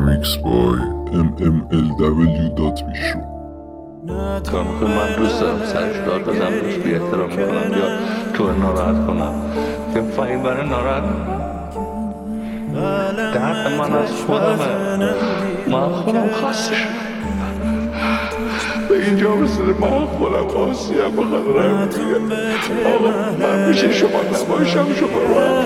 Remix by mmlw.vishnu. کانو من دوست دارم سرش دار بزنم بهش بی احترام کنم یا تو ناراحت کنم یا فهیم برای ناراحت درد من از خودمه من خودم خواستش به اینجا رسیده من خودم خواستیم بخواد رای بگیم آقا من میشه شما نباشم شما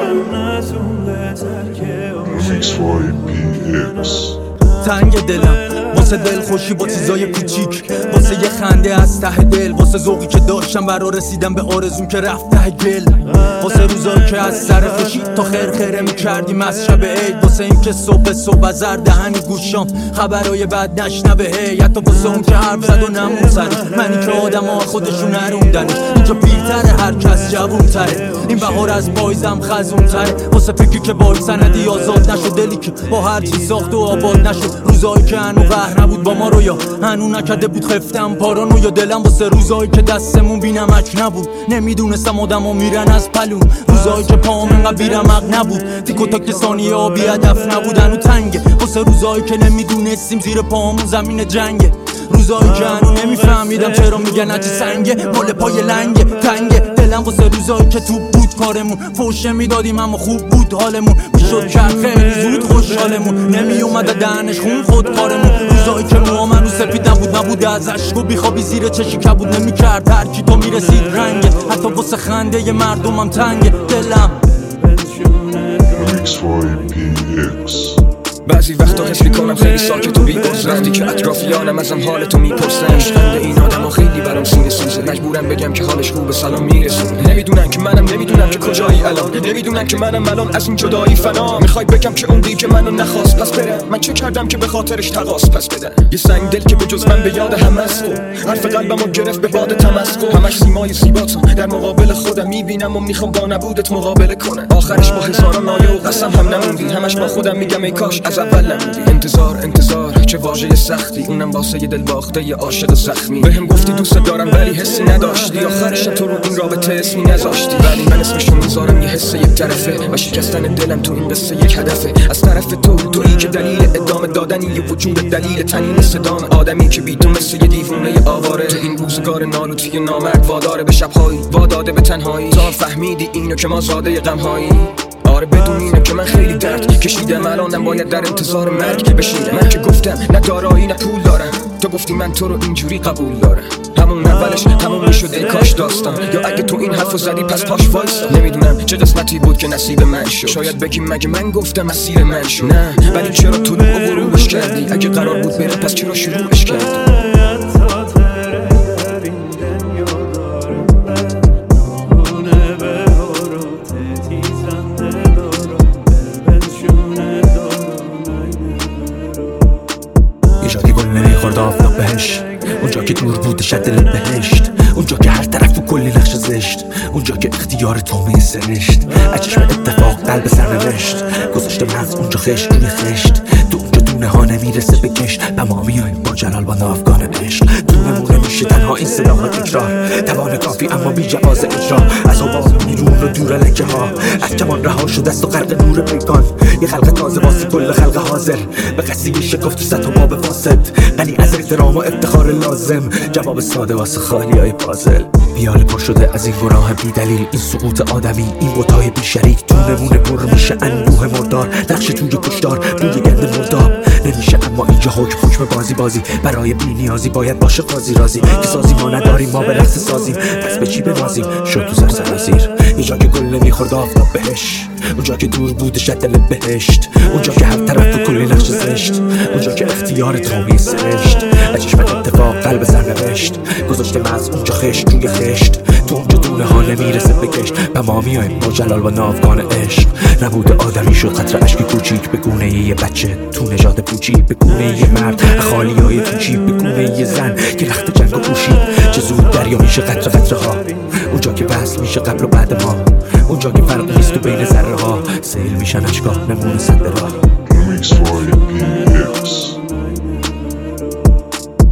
Remix by PX. تنگ دلم واسه دل خوشی با چیزای کوچیک، واسه یه خنده از ته دل، واسه ذوقی که داشتم برا رسیدم به آرزوم که رفت ته گل، واسه روزایی که از سر خوشی تا خرخره میکردیم از شب عید، واسه این که صبح از زر دهنی گوشام خبرای بد نشنوه هی، حتی واسه اون که حرف زد و نمون سرش، منی که آدم ها خودشون نروندنش، اینجا پیرتره هر کس جوون تره، این بهار از پاییزم خزون تره، واسه فکری که بال سندی آزاد نشد، دلی که با هر چی ساخت و آباد نشد، روزایی که هنو قهر نبود با ما رو یا هنو نکده بود خفتم پارانو، یا دلم واسه روزایی که دستمون بینمک نبود، نمیدونستم آدم ها میرن از پلون، روزایی که پام انقدر بیرمق نبود، تیک و تاک ثانیه ها بی هدف نبودن و تنگه، واسه روزایی که نمیدونستیم زیر پامون زمین جنگه، روزایی که هنو نمیفهمیدم چرا میگن هرچی سنگه مال پای لنگه تنگه، دلم واسه روزایی که تو بود کارمون، فوشه میدادیم اما خوب بود حالمون، میشد کرد خیلی زود خوشحالمون، نمیومد دهنش خون خود کارمون، روزایی که موها منو سفید نبود از عشق و بیخوابی زیر چشی کبود نمیکرد، هر کی تو میرسید رنگه، حتی واسه خنده ی مردمم تنگه دلم. Remix by PX. بعضی وقتا حس میکنم خیلی ساکت و بی‌بز، وقتی که اطرافیانم ازم حالتو میپرسن، عشقنده این آدم ها خیلی برام سینه سوزه، مجبورم بگم که حالش خوبه سلام میرسونه، نمیدونن که منم نمیدونم که کجایی الان، نمیدونن که منم الان از این جدایی فنا، میخوای بگم که اون که منو نخواست پس برم، من چه کردم که به خاطرش تقاص پس بدم، یه سنگ دل که به جز من به یاد هم است، حرف قلبمو گرفت به باد تمسخر، همش سیمای زیباتو در مقابل خودم میبینم و میخوام با نبودت مقابله کنه، آخرش با هزاران نایه و قسم هم نموندی، همش با خودم میگم ای کاش از اول نمودی، انتظار چه واژه سختی، اونم واسه یه دل باخته یه عاشق زخمی، بهم گفتی دوست دارم ولی حسی نداشتی، آخرش تو رو این رابطه اسمی نذاشتی، ولی من اسمشو میذارم یه حس یک طرفه، و شکستن دلم تو این قصه یک هدفه، از طرف تویی که دلیل ادامه دادنی یه وجود دلیل تنین صدام، آدمی که بی تو مثل یه دیوونه آواره، تو این روزگار نالوتی نامرد واداره به شبهایی، واداده به تنهایی، تا فهمیدی اینو که ما زاده غمهایی، آره بدون اینه که من خیلی درد کشیدم، الانم باید در انتظار مرگ بشینم، من که گفتم نه دارایی نه پول دارم، تو گفتی من تو رو اینجوری قبول دارم، همون اولش تموم میشد ای کاش داستان، یا اگه تو این حرفو زدی پس پاش وایسا، نمیدونم چه قسمتی بود که نصیب من شد، شاید بگیم مگه من گفتم مسیر من شد، نه ولی چرا طلوع و غروبش کردی، اگه قرار بود بره پس چرا شروعش کردی. خورد آفتاب بهش، اونجا که دور بود شد دل بهشت، اونجا که هر طرف و کلی نقش زشت، اونجا که اختیار تومه سرشت، اجشم اتفاق قلب سرنوشت، گذاشته مغز اونجا خشت روی خشت، تو اونجا دونه ها نمیرسه بکش، و ما میاییم با جلال با نافگان عشق، دونه میشه تنها این صدا ها تکرار، توان کافی اما بی جواز اجرا، از آباد بیرون و دور لکه ها، از جوان رها شده است و غرق نور پیکان، یه خلق تازه واسه کل خلق حاضر، به قصدی شکفت و سطح و باب فاسد، غنی از احترام و افتخار لازم، جواب ساده واسه خالی های پازل، بیال پر شده از این گناه بی دلیل، این سقوط آدمی، این بوتای بی شریک، تو نمونه پر میشه انبوه مردار، نقش توی کشتار بوی گند مرداب، نمیشه اما اینجا حکم بازی برای بی نیازی باید باشه قاضی رازی، که سازی ما نداریم ما به رقص سازیم، پس به چی بنازیم شد تو سرسرازیر، اینجا که گل نمیخورد آفتاب بهش، اونجا که دور بود شد دل بهشت، اونجا که هر طرف و کلی نقش زشت، اونجا که اختیار تومی سرشت، اجشم اتفاق قلب سرنوشت، گذاشته مغز اونجا خشت روی خشت، تو اونجا دونه ها نمیرسه بکش، و ما میاییم با جلال و نافگان عشق، نبود آدمی شد قطره اشک کوچیک به گونه یه بچه، تو نژاد پوچی به گونه یه مرد، خالی های توچی به گونه یه زن که رخت جنگ و پوشید، چه زود دریا میشه قطره ها، اونجا که وصل میشه قبل و بعد ما، اونجا که فرق نیست تو بین ذره ها، سیل میشن اشکا نمونه صد راه. Remix by PX.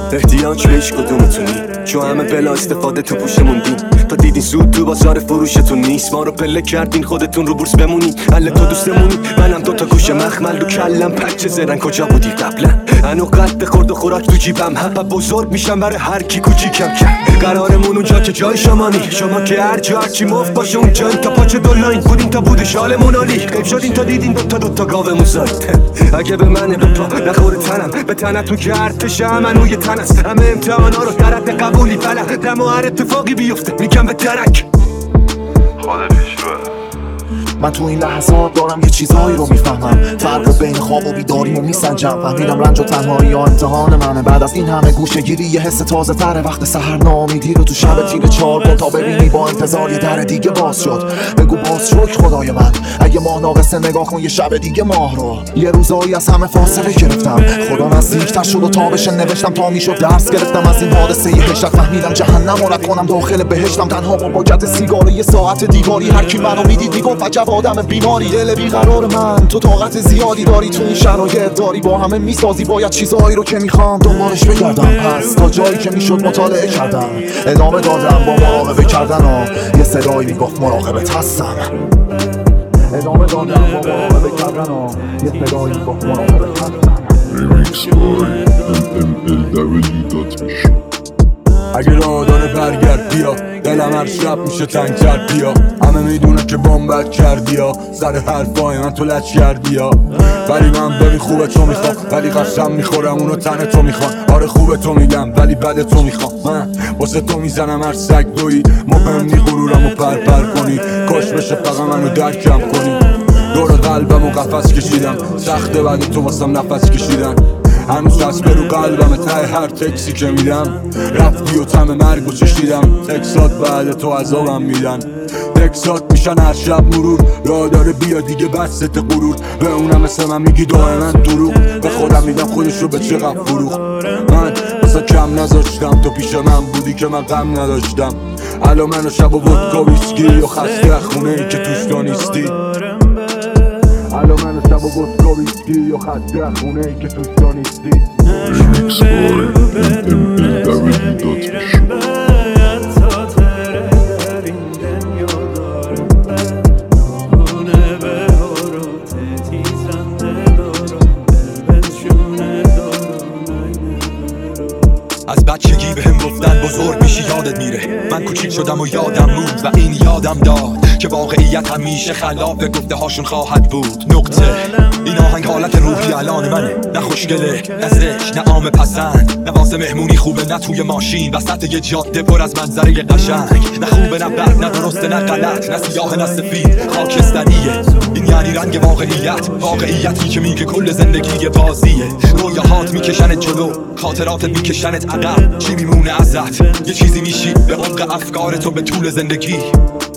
احتیاج به هیچ کدومتونی چون همه بلا استفاده تو پوشه موندین تا دیدین سود تو بازار فروشتون نیست ما رو پله کردین خودتون رو بورس بمونین حل تو دوستمونی منم دوتا گوشه مخمل رو کلم پچه زرن کجا بودی قبلا هنو قد خورد و خوراک تو جیبم حبا بزرگ میشم برای هر کی کوچیکم قرارمون اونجا که جای شمانی شما که هر جا هرچی مفت باشه اونجا تا پاچه دولاین بودین تا بود شالمون عالی قیب شدین تا دیدین دوتا گاومون زاید اگه به منه به پا نخوره تنم به تنتون که ارتش امنوی تن است همه امتحانا رو در حد قبولی بلد دم و هر اتفاقی بیفته میگم به درک خود پیش روه من تو این لحظات دارم یه چیزهایی رو میفهمم فرق بین خواب و بیداریمو میسنجم فهمیدم رنج و تنهایی یا امتحان منه بعد از این همه گوشه گیری یه حس تازه تره وقت سحر ناامیدی رو تو شب تیر 4 کن تا ببینی با انتظار یه در دیگه باز شد بگو باز شکر خدای من اگه ماه ناقصه نگاه کن یه شب دیگه ماه رو یه روزایی از همه فاصله گرفتم خدا نزدیکتر شد و تابش نوشتم تا میشد درس گرفتم از این حادثه یه هشت فهمیدم جهنم رو رد کنم داخل بهشتم تنها با جد سیگار یه ساعت دیواری هر کی منو میدید میگفت آدم بیماری دل بیقرار من تو طاقت زیادی داری تو این شرایط داری با همه میسازی باید چیزهایی رو که میخوام دنبالش بگردم پس تا جایی که میشد مطالعه کردم ادامه دادم با مراقبه کردن یه صدایی میگفت مراقبت هستم ادامه دادم با مراقبه کردن یه صدایی میگفت مراقبت هستم Remix by MMLW.ish اگه راه داره برگرد بیا دلم هر شب میشه تنگ کرد بیا همه میدونه که بامبت کردی ها سر حرفای من تو لچ کردی ها ولی من ببین خوبه تو میخوام ولی قسم میخورم اونو تن تو میخوام آره خوبه تو میگم ولی بد تو میخوام من واسه تو میزنم هر سگ دویی مهم نی غرورم و پر کنی کاش بشه فقط منو درکم کنی دور قلبم و قفس کشیدم سخته بعد تو واسم نفس کشیدن هنوز دست برو قلبم ته هر تکسی که میدم رفتی و تم مرگ و چشیدم تکسات بعد تو عذابم میدن تکسات میشن هر شب مرور راه داره بیا دیگه بست غرور به اونم مثل من میگی دائما دروغ به خودم میدم خودشو به چقدر فروخ من واسه کم نذاشتم تو پیش من بودی که من غم نداشتم الان منو شب و ودکا ویسکی و خسته خونه ای که توش تو نیستی الان منو شب و ودکا ویسکی و خسته خونه ای که توش تو نیستی Remix by MMLW.ish از بچگی بهم گفتن بزرگ میشی یادت میره من کوچیک شدم و یادم موند و این یادم داد که واقعیت همیشه خلاف گفته هاشون خواهد بود نقطه این آهنگ حالت روحی الان منه نه خوشگله نه زشت نه عام پسند نه واسه مهمونی خوبه نه توی ماشین وسط یه جاده پر از منظره قشنگ نه خوبه نه بد نه درسته نه غلط نه سیاه نه سفید خاکستریه این یعنی رنگ واقعیتی که میگه کل زندگی بازیه رویاهات میکشنت جلو خاطراتت میکشنت عقب چی میمونه ازت یه چیزی میشی به عمق افکار تو به طول زندگی